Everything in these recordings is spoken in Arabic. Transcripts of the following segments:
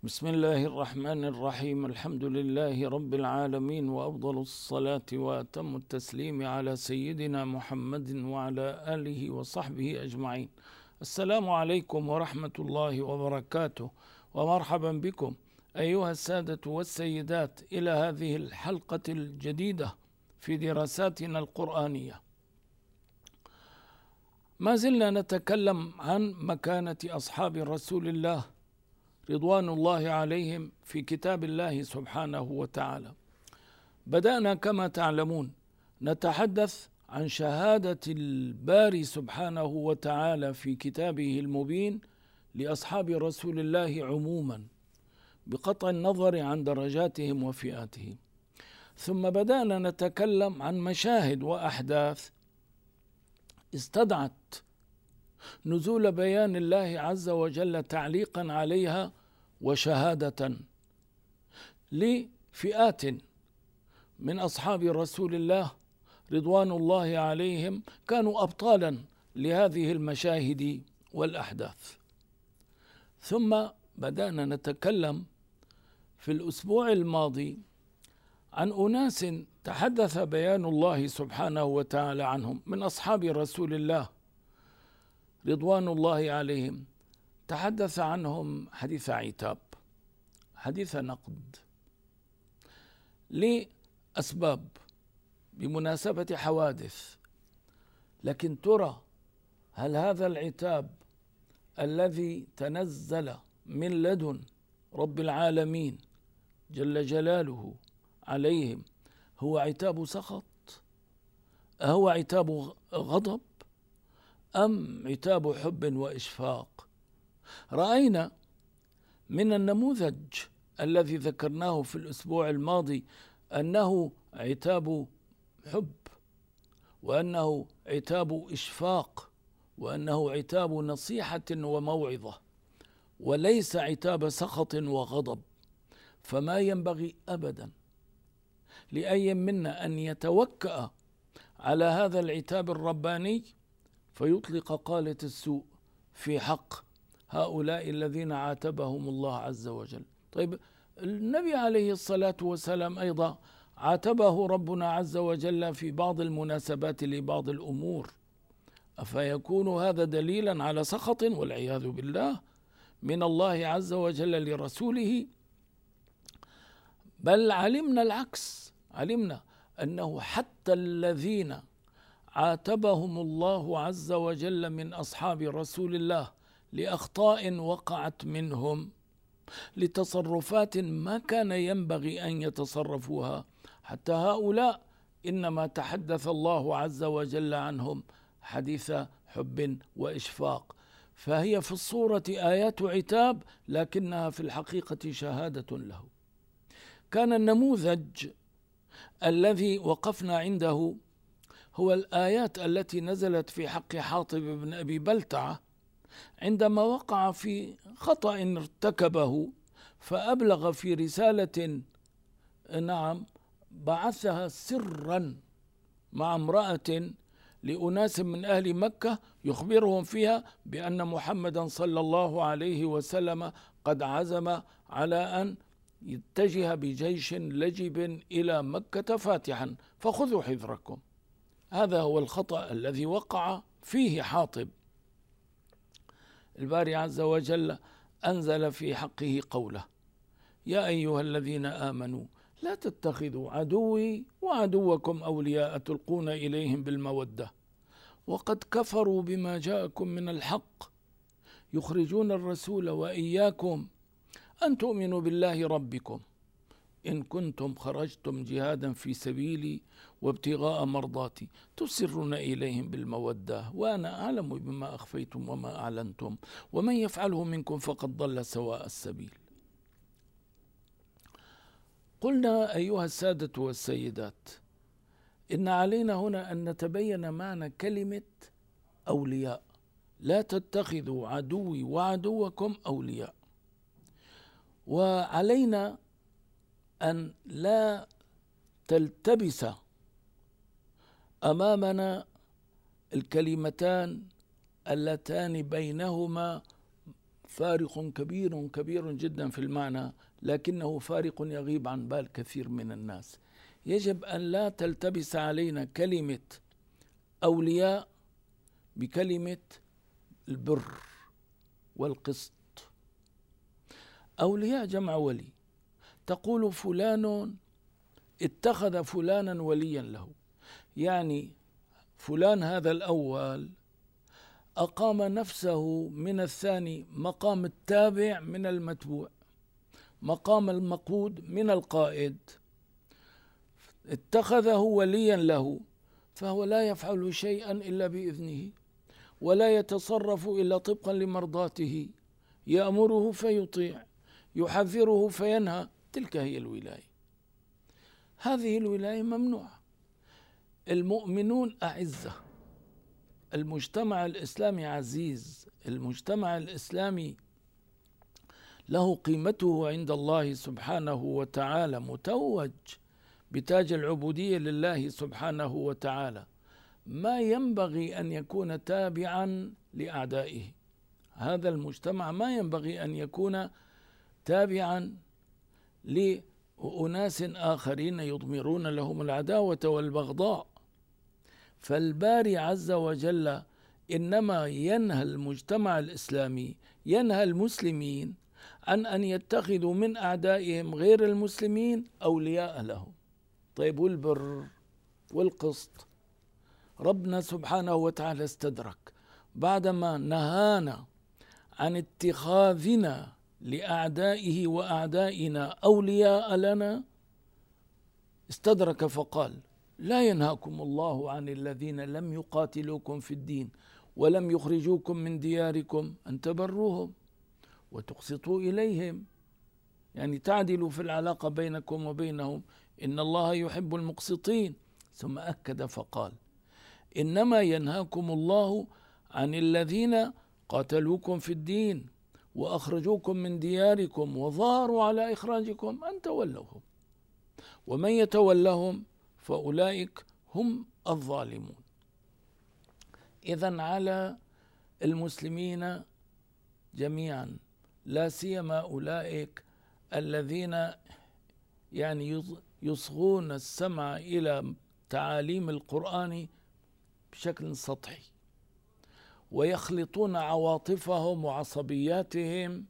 بسم الله الرحمن الرحيم. الحمد لله رب العالمين، وأفضل الصلاة وأتم التسليم على سيدنا محمد وعلى آله وصحبه أجمعين. السلام عليكم ورحمة الله وبركاته، ومرحبا بكم أيها السادة والسيدات إلى هذه الحلقة الجديدة في دراساتنا القرآنية. ما زلنا نتكلم عن مكانة أصحاب رسول الله رضوان الله عليهم في كتاب الله سبحانه وتعالى. بدأنا كما تعلمون نتحدث عن شهادة الباري سبحانه وتعالى في كتابه المبين لأصحاب رسول الله عموما بقطع النظر عن درجاتهم وفئاتهم، ثم بدأنا نتكلم عن مشاهد وأحداث استدعت نزول بيان الله عز وجل تعليقا عليها وشهادة لفئات من أصحاب رسول الله رضوان الله عليهم كانوا أبطالا لهذه المشاهد والأحداث. ثم بدأنا نتكلم في الأسبوع الماضي عن أناس تحدث بيان الله سبحانه وتعالى عنهم من أصحاب رسول الله رضوان الله عليهم. تحدث عنهم حديث عتاب، حديث نقد، لأسباب بمناسبة حوادث. لكن ترى هل هذا العتاب الذي تنزل من لدن رب العالمين جل جلاله عليهم هو عتاب سخط؟ أهو عتاب غضب أم عتاب حب وإشفاق؟ رأينا من النموذج الذي ذكرناه في الأسبوع الماضي أنه عتاب حب، وأنه عتاب إشفاق، وأنه عتاب نصيحة وموعظة، وليس عتاب سخط وغضب. فما ينبغي أبدا لأي منا أن يتوكأ على هذا العتاب الرباني فيطلق قالة السوء في حق هؤلاء الذين عاتبهم الله عز وجل. طيب، النبي عليه الصلاة والسلام أيضا عاتبه ربنا عز وجل في بعض المناسبات لبعض الأمور، أفيكون هذا دليلا على سخط والعياذ بالله من الله عز وجل لرسوله؟ بل علمنا العكس، علمنا أنه حتى الذين عاتبهم الله عز وجل من أصحاب رسول الله لأخطاء وقعت منهم، لتصرفات ما كان ينبغي أن يتصرفوها، حتى هؤلاء إنما تحدث الله عز وجل عنهم حديث حب وإشفاق. فهي في الصورة آيات عتاب، لكنها في الحقيقة شهادة له. كان النموذج الذي وقفنا عنده هو الآيات التي نزلت في حق حاطب بن أبي بلتعة عندما وقع في خطأ ارتكبه فأبلغ في رسالة بعثها سرا مع امرأة لأناس من أهل مكة يخبرهم فيها بأن محمدا صلى الله عليه وسلم قد عزم على أن يتجه بجيش لجب إلى مكة فاتحا فخذوا حذركم. هذا هو الخطأ الذي وقع فيه حاطب. الباري عز وجل أنزل في حقه قوله: يا أيها الذين آمنوا لا تتخذوا عدوي وعدوكم أولياء تلقون إليهم بالمودة وقد كفروا بما جاءكم من الحق يخرجون الرسول وإياكم أن تؤمنوا بالله ربكم إن كنتم خرجتم جهادا في سبيلي وابتغاء مرضاتي تسرون إليهم بالمودة وأنا أعلم بما أخفيتم وما أعلنتم ومن يفعله منكم فقد ضل سواء السبيل. قلنا أيها السادة والسيدات إن علينا هنا أن نتبين معنى كلمة أولياء. لا تتخذوا عدوي وعدوكم أولياء، وعلينا أن لا تلتبس أمامنا الكلمتان اللتان بينهما فارق كبير كبير جدا في المعنى، لكنه فارق يغيب عن بال كثير من الناس. يجب أن لا تلتبس علينا كلمة أولياء بكلمة البر والقسط. أولياء جمع ولي، تقول فلان اتخذ فلانا وليا له، يعني فلان هذا الأول أقام نفسه من الثاني مقام التابع من المتبوع، مقام المقود من القائد، اتخذه وليا له، فهو لا يفعل شيئا إلا بإذنه، ولا يتصرف إلا طبقا لمرضاته، يأمره فيطيع، يحذره فينهى. تلك هي الولاية. هذه الولاية ممنوعة. المؤمنون أعزة، المجتمع الإسلامي عزيز، المجتمع الإسلامي له قيمته عند الله سبحانه وتعالى، متوج بتاج العبودية لله سبحانه وتعالى. ما ينبغي أن يكون تابعا لأعدائه. هذا المجتمع ما ينبغي أن يكون تابعا لأناس آخرين يضمرون لهم العداوة والبغضاء. فالباري عز وجل إنما ينهى المجتمع الإسلامي، ينهى المسلمين عن أن يتخذوا من أعدائهم غير المسلمين أولياء لهم. طيب والبر والقسط، ربنا سبحانه وتعالى استدرك بعدما نهانا عن اتخاذنا لأعدائه وأعدائنا أولياء لنا، استدرك فقال: لا ينهاكم الله عن الذين لم يقاتلوكم في الدين ولم يخرجوكم من دياركم أن تبروهم وتقسطوا إليهم، يعني تعدلوا في العلاقة بينكم وبينهم، إن الله يحب المقسطين. ثم أكد فقال: إنما ينهاكم الله عن الذين قاتلوكم في الدين وأخرجوكم من دياركم وظاهروا على إخراجكم أن تولوهم، ومن يتولهم فأولئك هم الظالمون. إذن على المسلمين جميعا، لا سيما أولئك الذين يعني يصغون السمع إلى تعاليم القرآن بشكل سطحي، ويخلطون عواطفهم وعصبياتهم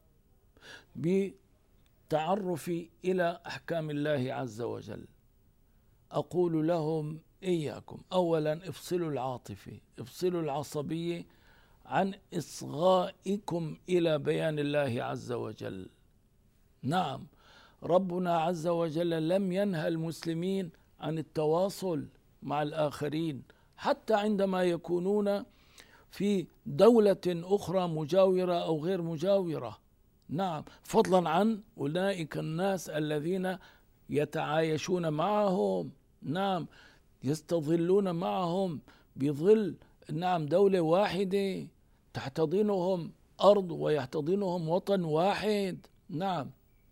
بالتعرف إلى أحكام الله عز وجل. أقول لهم: إياكم أولا افصلوا العاطفة، افصلوا العصبية عن إصغائكم إلى بيان الله عز وجل. نعم، ربنا عز وجل لم ينهى المسلمين عن التواصل مع الآخرين حتى عندما يكونون في دولة أخرى مجاورة أو غير مجاورة. نعم، فضلا عن أولئك الناس الذين يتعايشون معهم، نعم، يستظلون معهم بظل دولة واحدة، تحتضنهم أرض ويحتضنهم وطن واحد. نعم،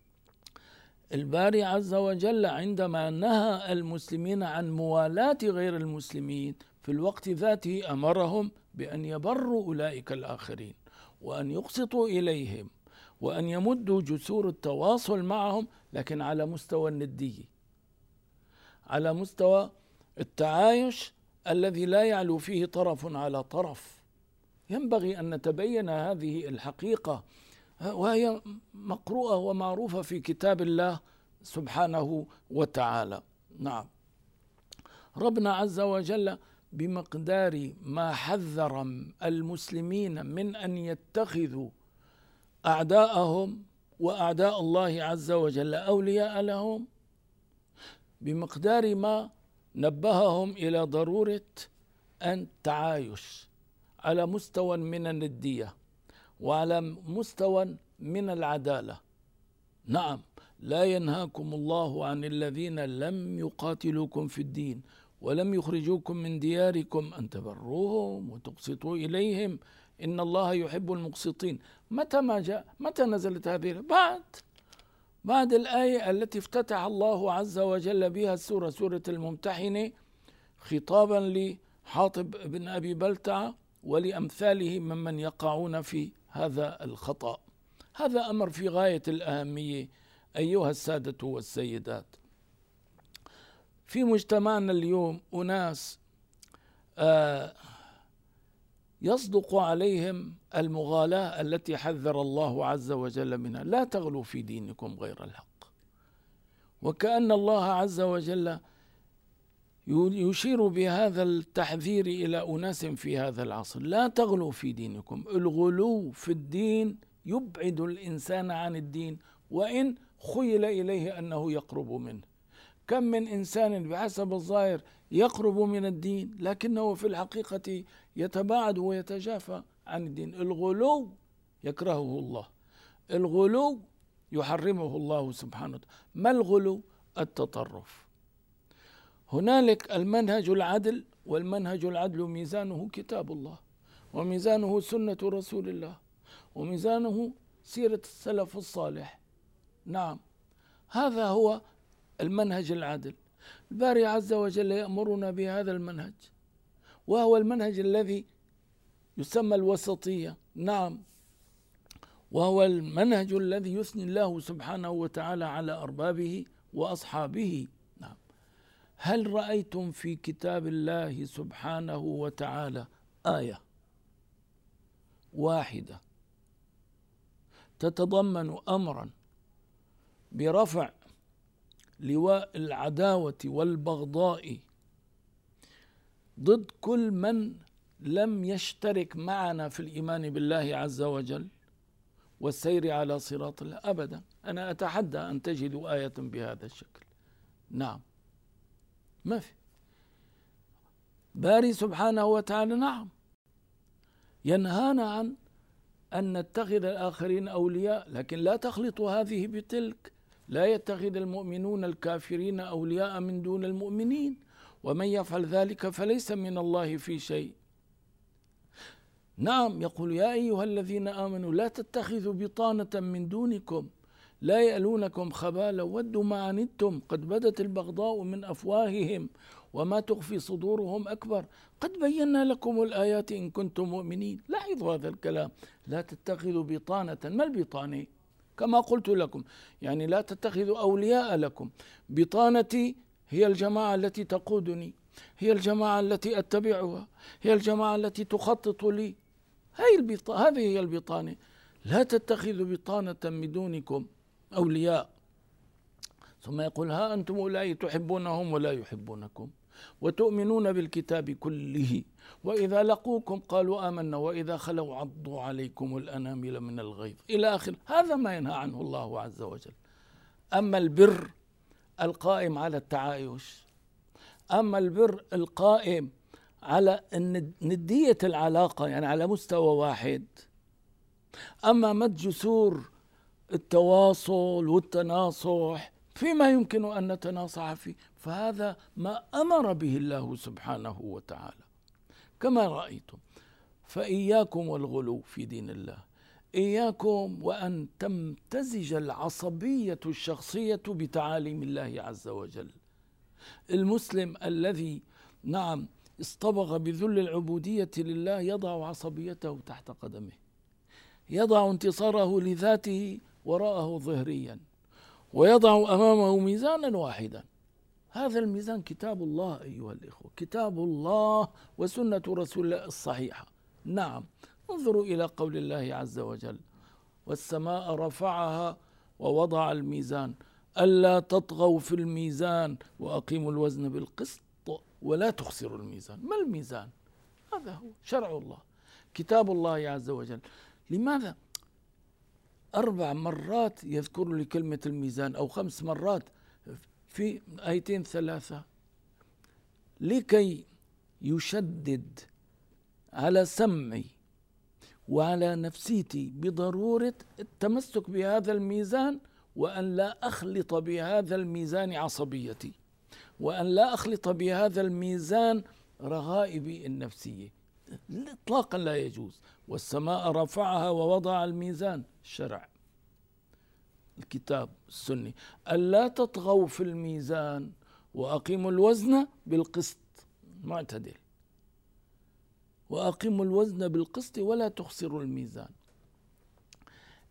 الباري عز وجل عندما نهى المسلمين عن موالاة غير المسلمين في الوقت ذاته أمرهم بأن يبروا أولئك الآخرين، وأن يقسطوا إليهم، وأن يمدوا جسور التواصل معهم، لكن على مستوى الندية، على مستوى التعايش الذي لا يعلو فيه طرف على طرف. ينبغي أن نتبين هذه الحقيقة، وهي مقروءة ومعروفة في كتاب الله سبحانه وتعالى. نعم، ربنا عز وجل بمقدار ما حذر المسلمين من أن يتخذوا أعداءهم وأعداء الله عز وجل أولياء لهم، بمقدار ما نبههم إلى ضرورة أن تعايش على مستوى من الندية وعلى مستوى من العدالة. نعم، لا ينهاكم الله عن الذين لم يقاتلوكم في الدين ولم يخرجوكم من دياركم أن تبروهم وتقسطوا إليهم إن الله يحب المقسطين. متى نزلت هذه؟ بعد الآية التي افتتح الله عز وجل بها السورة، سورة الممتحنة، خطابا لحاطب بن أبي بلتعة ولأمثاله ممن يقعون في هذا الخطأ. هذا أمر في غاية الأهمية أيها السادة والسيدات. في مجتمعنا اليوم أناس يصدق عليهم المغالاة التي حذر الله عز وجل منها: لا تغلوا في دينكم غير الحق. وكأن الله عز وجل يشير بهذا التحذير إلى أناس في هذا العصر: لا تغلوا في دينكم. الغلو في الدين يبعد الإنسان عن الدين وإن خيل إليه أنه يقرب منه. كم من إنسان بحسب الظاهر يقرب من الدين لكنه في الحقيقة يتباعد ويتجافى عن الدين. الغلو يكرهه الله، الغلو يحرمه الله سبحانه وتعالى. ما الغلو؟ التطرف. هنالك المنهج العدل، والمنهج العدل ميزانه كتاب الله، وميزانه سنة رسول الله، وميزانه سيرة السلف الصالح. نعم، هذا هو المنهج العادل. الباري عز وجل يأمرنا بهذا المنهج، وهو المنهج الذي يسمى الوسطية. نعم، وهو المنهج الذي يثني الله سبحانه وتعالى على أربابه وأصحابه. نعم. هل رأيتم في كتاب الله سبحانه وتعالى آية واحدة تتضمن أمرا برفع لواء العداوة والبغضاء ضد كل من لم يشترك معنا في الإيمان بالله عز وجل والسير على صراط الله؟ أبدا. أنا أتحدى أن تجدوا آية بهذا الشكل. نعم، ما في. باري سبحانه وتعالى نعم ينهانا عن أن نتخذ الآخرين أولياء، لكن لا تخلطوا هذه بتلك. لا يتخذ المؤمنون الكافرين أولياء من دون المؤمنين، ومن يفعل ذلك فليس من الله في شيء. نعم، يقول: يا أيها الذين آمنوا لا تتخذوا بطانة من دونكم لا يألونكم خبالا ودوا ما عنتم قد بدت البغضاء من أفواههم وما تخفي صدورهم أكبر قد بينا لكم الآيات إن كنتم مؤمنين. لاحظوا هذا الكلام: لا تتخذوا بطانة. ما البطانة؟ كما قلت لكم، يعني لا تتخذوا أولياء لكم. بطانتي هي الجماعة التي تقودني، هي الجماعة التي أتبعها، هي الجماعة التي تخطط لي. هذه هي البطانة. لا تتخذوا بطانة من دونكم أولياء. ثم يقول: ها أنتم أولئك تحبونهم ولا يحبونكم وتؤمنون بالكتاب كله وإذا لقوكم قالوا آمنا وإذا خلوا عضوا عليكم الأنامل من الغيظ إلى آخر. هذا ما ينهى عنه الله عز وجل. أما البر القائم على التعايش، أما البر القائم على ندية العلاقة، يعني على مستوى واحد، أما مد جسور التواصل والتناصح فيما يمكن أن نتناصح فيه، فهذا ما أمر به الله سبحانه وتعالى كما رأيتم. فإياكم والغلو في دين الله، إياكم وأن تمتزج العصبية الشخصية بتعاليم الله عز وجل. المسلم الذي نعم اصطبغ بذل العبودية لله يضع عصبيته تحت قدمه، يضع انتصاره لذاته وراءه ظهريا، ويضع أمامه ميزانا واحدا. هذا الميزان كتاب الله أيها الإخوة، كتاب الله وسنة رسول الله الصحيحة. نعم، انظروا إلى قول الله عز وجل: والسماء رفعها ووضع الميزان ألا تطغوا في الميزان وأقيموا الوزن بالقسط ولا تخسروا الميزان. ما الميزان؟ هذا هو شرع الله، كتاب الله عز وجل. لماذا 4 مرات يذكر لي كلمة الميزان أو 5 مرات في آيتين 3؟ لكي يشدد على سمعي وعلى نفسيتي بضرورة التمسك بهذا الميزان، وأن لا أخلط بهذا الميزان عصبيتي، وأن لا أخلط بهذا الميزان رغائبي النفسية. إطلاقا لا يجوز. والسماء رفعها ووضع الميزان، الشرع الكتاب السني. ألا تطغوا في الميزان وأقيموا الوزن بالقسط، معتدل، وأقيموا الوزن بالقسط ولا تخسروا الميزان.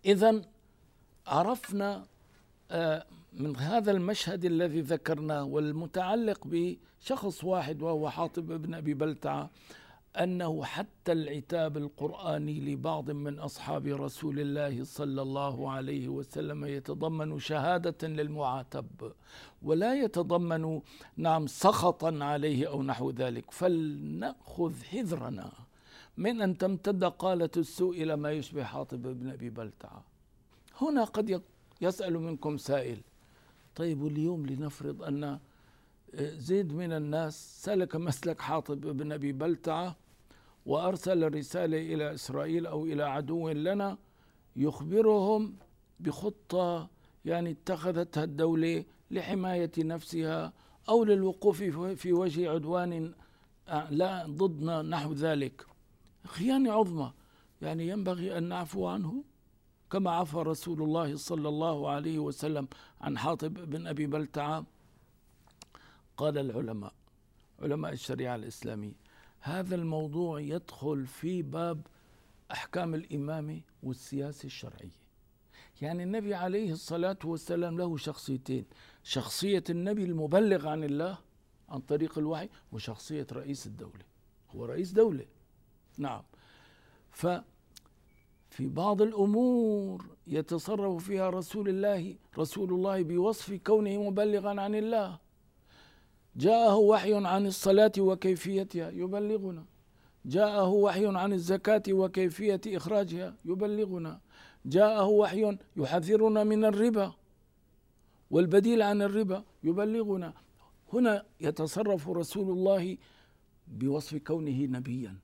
إذن عرفنا من هذا المشهد الذي ذكرناه والمتعلق بشخص واحد وهو حاطب بن أبي بلتعة أنه حتى العتاب القرآني لبعض من أصحاب رسول الله صلى الله عليه وسلم يتضمن شهادة للمعاتب ولا يتضمن سخطا عليه أو نحو ذلك. فلنأخذ حذرنا من أن تمتد قالة السوء إلى ما يشبه حاطب بن أبي بلتعة. هنا قد يسأل منكم سائل: طيب اليوم لنفرض أن زيد من الناس سلك مسلك حاطب بن أبي بلتعة وأرسل رسالة إلى إسرائيل أو إلى عدو لنا يخبرهم بخطة اتخذتها الدولة لحماية نفسها أو للوقوف في وجه عدوان لا ضدنا نحو ذلك، خيانة عظمى، ينبغي أن نعفو عنه كما عفى رسول الله صلى الله عليه وسلم عن حاطب بن أبي بلتعة. قال العلماء، علماء الشريعة الإسلامية، هذا الموضوع يدخل في باب أحكام الإمامة والسياسة الشرعية. النبي عليه الصلاة والسلام له شخصيتين: شخصية النبي المبلغ عن الله عن طريق الوحي، وشخصية رئيس الدولة، هو رئيس دولة. نعم. ففي بعض الأمور يتصرف فيها رسول الله بوصف كونه مبلغا عن الله. جاءه وحي عن الصلاة وكيفيتها يبلغنا، جاءه وحي عن الزكاة وكيفية إخراجها يبلغنا، جاءه وحي يحذرنا من الربا والبديل عن الربا يبلغنا. هنا يتصرف رسول الله بوصف كونه نبيا.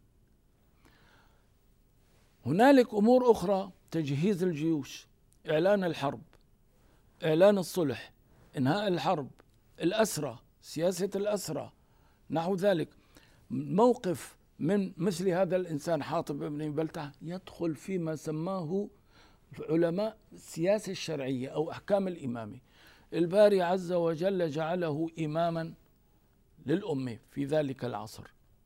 هنالك أمور أخرى: تجهيز الجيوش، إعلان الحرب، إعلان الصلح، إنهاء الحرب، الأسرى، سياسة الأسرى، نحو ذلك. موقف من مثل هذا الإنسان حاطب بن أبي بلتعة يدخل فيما سماه علماء السياسة الشرعية أو أحكام الإمامة. الباري عز وجل جعله إماما للأمة في ذلك العصر،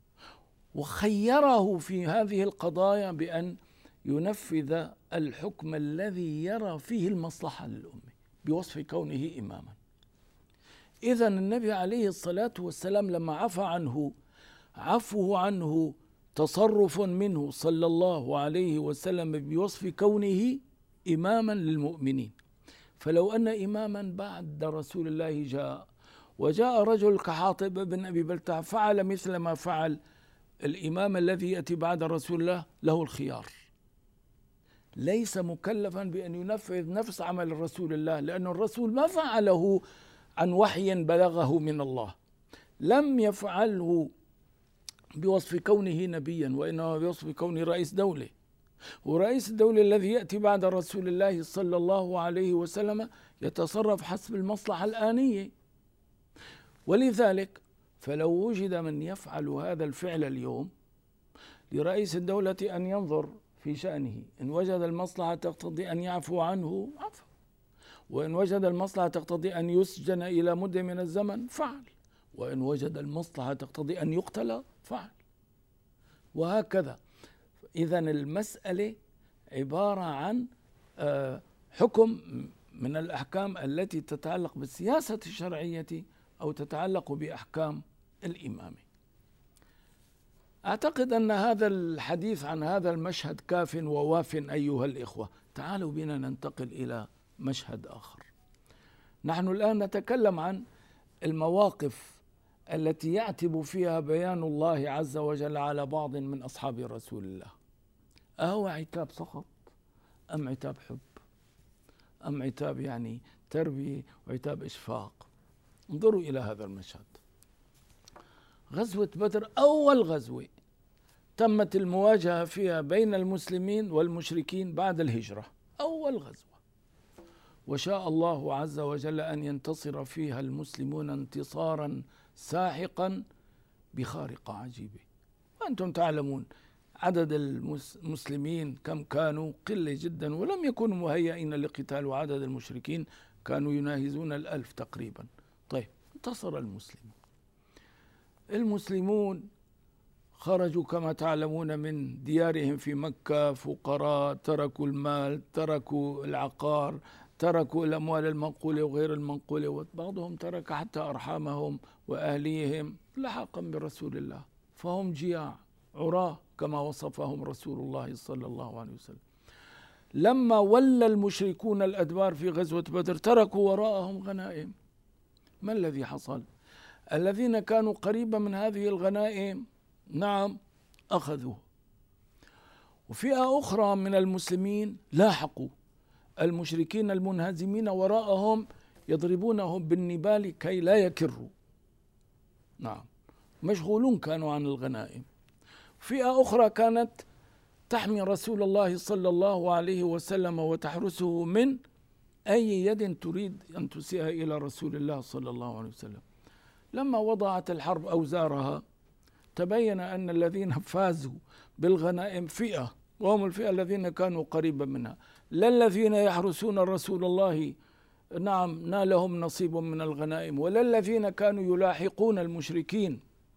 وخيره في هذه القضايا بأن ينفذ الحكم الذي يرى فيه المصلحة للأمة بوصف كونه إماما. إذن النبي عليه الصلاة والسلام لما عفوه عنه تصرف منه صلى الله عليه وسلم بوصف كونه إماما للمؤمنين. فلو أن إماما بعد رسول الله وجاء رجل كحاطب بن أبي بلتعة فعل مثل ما فعل الإمام الذي يأتي بعد رسول الله، له الخيار، ليس مكلفا بأن ينفذ نفس عمل رسول الله، لأن الرسول ما فعله عن وحي بلغه من الله، لم يفعله بوصف كونه نبيا، وإنما بوصف كونه رئيس دولة، ورئيس الدولة الذي يأتي بعد رسول الله صلى الله عليه وسلم يتصرف حسب المصلحة الآنية. ولذلك فلو وجد من يفعل هذا الفعل اليوم لرئيس الدولة أن ينظر في شأنه، إن وجد المصلحة تقتضي أن يعفو عنه عفو، وإن وجد المصلحة تقتضي أن يسجن إلى مدة من الزمن فعل، وإن وجد المصلحة تقتضي أن يقتل فعل، وهكذا. إذن المسألة عبارة عن حكم من الأحكام التي تتعلق بالسياسة الشرعية أو تتعلق بأحكام الإمامة. أعتقد أن هذا الحديث عن هذا المشهد كاف وواف أيها الإخوة. تعالوا بنا ننتقل إلى مشهد آخر. نحن الآن نتكلم عن المواقف التي يعتب فيها بيان الله عز وجل على بعض من أصحاب رسول الله. أهو عتاب سخط أم عتاب حب أم عتاب تربية وعتاب إشفاق؟ انظروا إلى هذا المشهد. غزوة بدر أول غزوة تمت المواجهة فيها بين المسلمين والمشركين بعد الهجرة، أول غزوة، وشاء الله عز وجل أن ينتصر فيها المسلمون انتصارا ساحقا بخارقة عجيبة. وأنتم تعلمون عدد المسلمين كم كانوا، قلة جدا، ولم يكونوا مهيئين للقتال، وعدد المشركين كانوا يناهزون 1000 تقريبا. طيب، انتصر المسلمون خرجوا كما تعلمون من ديارهم في مكة فقراء، تركوا المال، تركوا العقار، تركوا الأموال المنقولة وغير المنقولة، وبعضهم ترك حتى أرحامهم وأهليهم لحقا برسول الله، فهم جياع عراة كما وصفهم رسول الله صلى الله عليه وسلم. لما ولى المشركون الأدبار في غزوة بدر تركوا وراءهم غنائم. ما الذي حصل؟ الذين كانوا قريبا من هذه الغنائم نعم أخذوه، وفئة أخرى من المسلمين لاحقوا المشركين المنهزمين وراءهم يضربونهم بالنبال كي لا يكروا. نعم، مشغولون كانوا عن الغنائم. فئة أخرى كانت تحمي رسول الله صلى الله عليه وسلم وتحرسه من أي يد تريد أن تسيء إلى رسول الله صلى الله عليه وسلم. لما وضعت الحرب أوزارها تبين أن الذين فازوا بالغنائم فئة، وهم الفئة الذين كانوا قريبا منها، لا الذين يحرسون رسول الله نعم نالهم نصيب من الغنائم، ولا الذين كانوا يلاحقون المشركين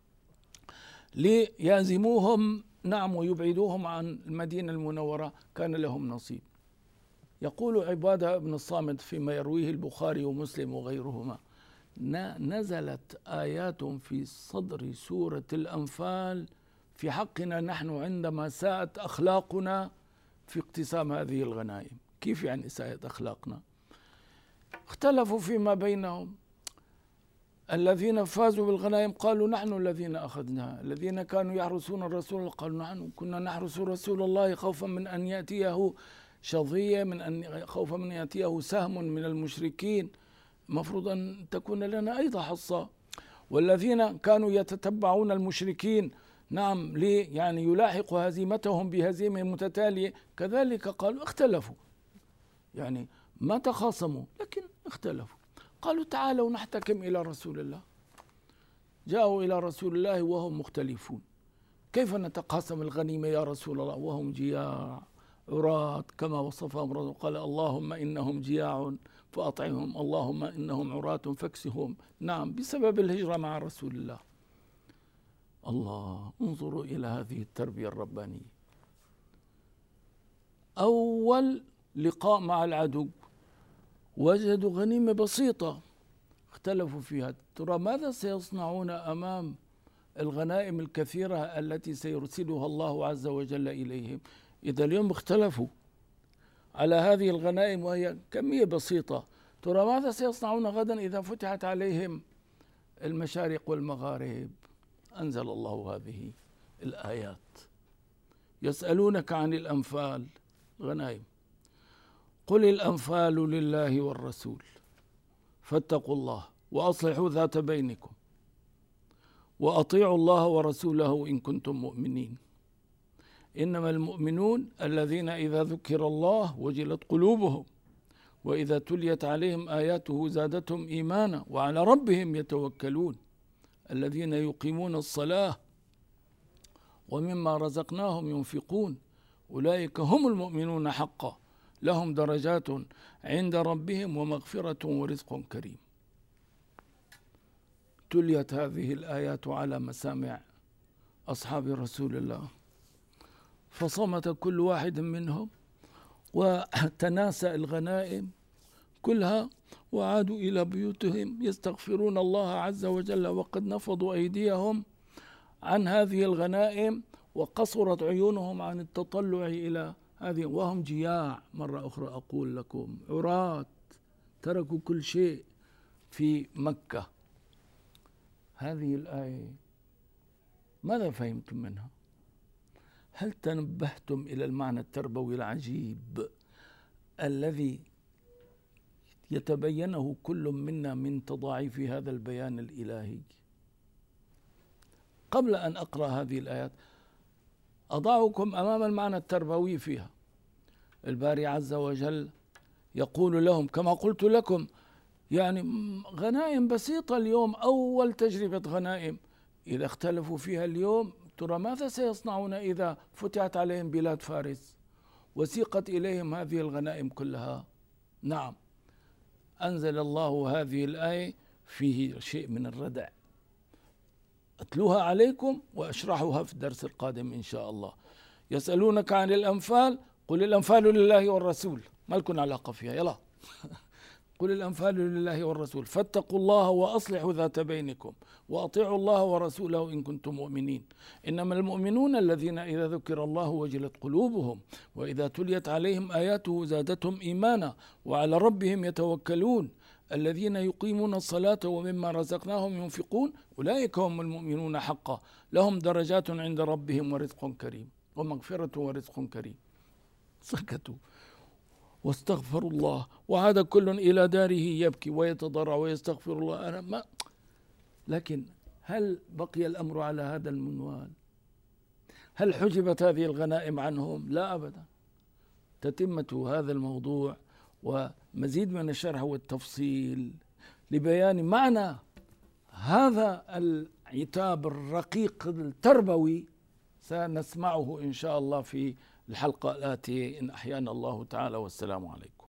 ليهزموهم نعم ويبعدوهم عن المدينة المنورة كان لهم نصيب. يقول عبادة بن الصامت فيما يرويه البخاري ومسلم وغيرهما: نزلت آيات في صدر سورة الأنفال في حقنا نحن عندما ساءت أخلاقنا في اقتسام هذه الغنائم. كيف يعني ساءت أخلاقنا؟ اختلفوا فيما بينهم. الذين فازوا بالغنائم قالوا نحن الذين أخذناها، الذين كانوا يحرسون الرسول قالوا نحن كنا نحرس رسول الله خوفا من أن يأتيه شظية، خوفا من أن يأتيه سهم من المشركين، مفروض أن تكون لنا أيضا حصة. والذين كانوا يتتبعون المشركين نعم يعني يلاحق هزيمتهم بهزيمة متتالية كذلك قالوا. اختلفوا يعني ما تخاصموا لكن اختلفوا. قالوا تعالوا نحتكم إلى رسول الله. جاءوا إلى رسول الله وهم مختلفون. كيف نتقاسم الغنيمة يا رسول الله وهم جياع عراة كما وصفهم الرسول؟ قال اللهم إنهم جياع فأطعمهم، اللهم إنهم عراة فاكسهم. نعم، بسبب الهجرة مع رسول الله. الله، انظروا إلى هذه التربية الربانية. أول لقاء مع العدو وجدوا غنيمة بسيطة اختلفوا فيها، ترى ماذا سيصنعون أمام الغنائم الكثيرة التي سيرسلها الله عز وجل إليهم؟ إذا اليوم اختلفوا على هذه الغنائم وهي كمية بسيطة، ترى ماذا سيصنعون غدا إذا فتحت عليهم المشارق والمغارب؟ أنزل الله هذه الآيات: يسألونك عن الأنفال، غنائم، قل الأنفال لله والرسول فاتقوا الله وأصلحوا ذات بينكم وأطيعوا الله ورسوله إن كنتم مؤمنين، إنما المؤمنون الذين إذا ذكر الله وجلت قلوبهم وإذا تليت عليهم آياته زادتهم إيمانا وعلى ربهم يتوكلون، الذين يقيمون الصلاة ومما رزقناهم ينفقون، أولئك هم المؤمنون حقا، لهم درجات عند ربهم ومغفرة ورزق كريم. تليت هذه الآيات على مسامع أصحاب رسول الله فصمت كل واحد منهم وتناسى الغنائم كلها وعادوا إلى بيوتهم يستغفرون الله عز وجل وقد نفضوا أيديهم عن هذه الغنائم وقصرت عيونهم عن التطلع إلى هذه، وهم جياع. مرة أخرى أقول لكم عراة تركوا كل شيء في مكة. هذه الآية ماذا فهمتم منها؟ هل تنبهتم إلى المعنى التربوي العجيب الذي يتبينه كل منا من تضاعيف هذا البيان الإلهي؟ قبل أن أقرأ هذه الآيات أضعكم أمام المعنى التربوي فيها. الباري عز وجل يقول لهم كما قلت لكم يعني غنائم بسيطة اليوم، أول تجربة غنائم، إذا اختلفوا فيها اليوم ترى ماذا سيصنعون إذا فتحت عليهم بلاد فارس وسيقت إليهم هذه الغنائم كلها؟ نعم، أنزل الله هذه الآية فيه شيء من الردع. أتلوها عليكم وأشرحها في الدرس القادم إن شاء الله. يسألونك عن الأنفال، قل الأنفال لله والرسول. ما لكم علاقة فيها، يلا. قل الأنفال لله والرسول فاتقوا الله وأصلحوا ذات بينكم وأطيعوا الله ورسوله إن كنتم مؤمنين. إنما المؤمنون الذين إذا ذكر الله وجلت قلوبهم وإذا تليت عليهم آياته زادتهم إيمانا وعلى ربهم يتوكلون الذين يقيمون الصلاة ومما رزقناهم ينفقون أولئك هم المؤمنون حقا لهم درجات عند ربهم ورزق كريم ومغفرة ورزق كريم. سكتوا واستغفروا الله وعاد كل إلى داره يبكي ويتضرع ويستغفر الله. أنا ما لكن هل بقي الأمر على هذا المنوال؟ هل حجبت هذه الغنائم عنهم؟ لا أبدا. تتمة هذا الموضوع ومزيد من الشرح والتفصيل لبيان معنى هذا العتاب الرقيق التربوي سنسمعه إن شاء الله في الحلقة الآتية إن أحيانا الله تعالى، والسلام عليكم.